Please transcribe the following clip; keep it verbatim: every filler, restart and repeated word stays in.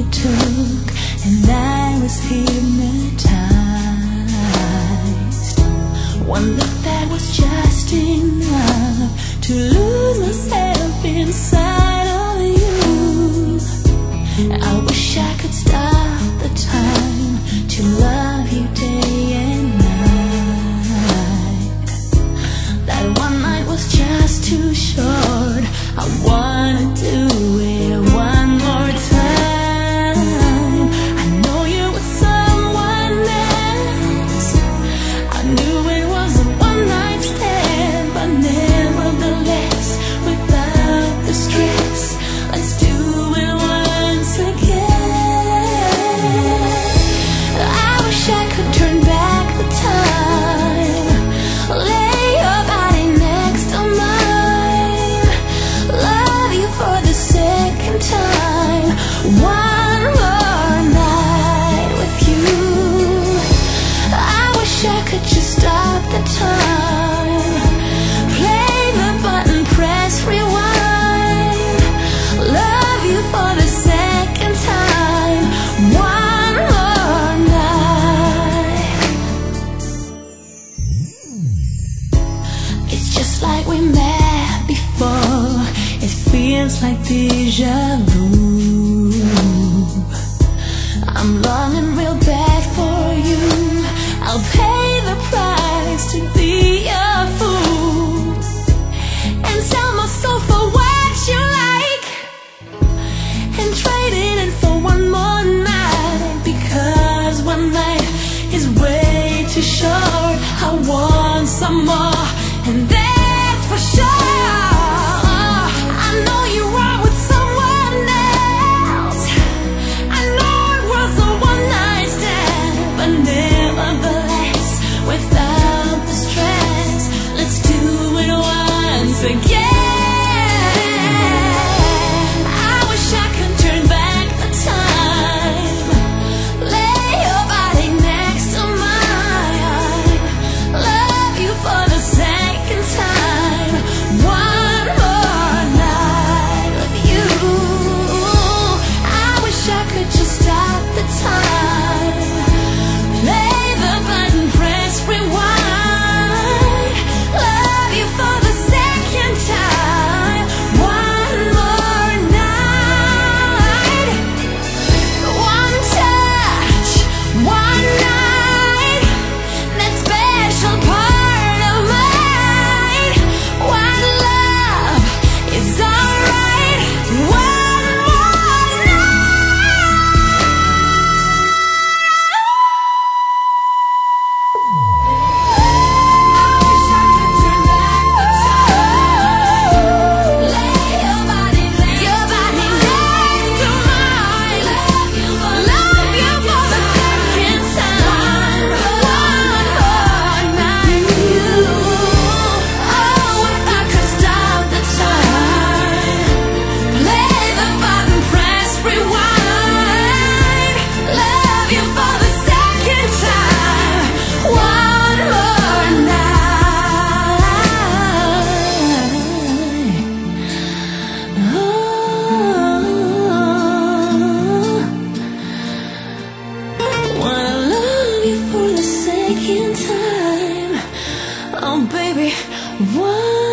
you took, and I was hypnotized. One look that was just enough to lose myself inside of you. I wish I could stop the time to love you day and night. That one night was just too short. I wanna do it one more time. I know you were someone else. I knew it was a one night stand, but nevertheless, without the stress, let's do it once again. I wish I could turn back the time, lay your body next to mine, love you for the second time, one more night with you. I wish I could just stop the time, play the button, press rewind, love you for the second time, one more night. It's just like we met before. It feels like deja vu. I'm longing real bad for you. I'll pay the price to be your fool and sell my soul for what you like, and trade it in for one more night, because one night is way too short. I want some more, and that's for sure. I know you are with someone else. I know it was a one night stand, but nevertheless, without the stress, let's do it once again. I wish I could turn back the time, lay your body next to mine, love you for the second time, one more night with you. I wish I could just stop the time, play the button, press rewind, love you for the second time, one more night. One touch, one night, that special part of mine. One love is alright. One more second time, oh baby, one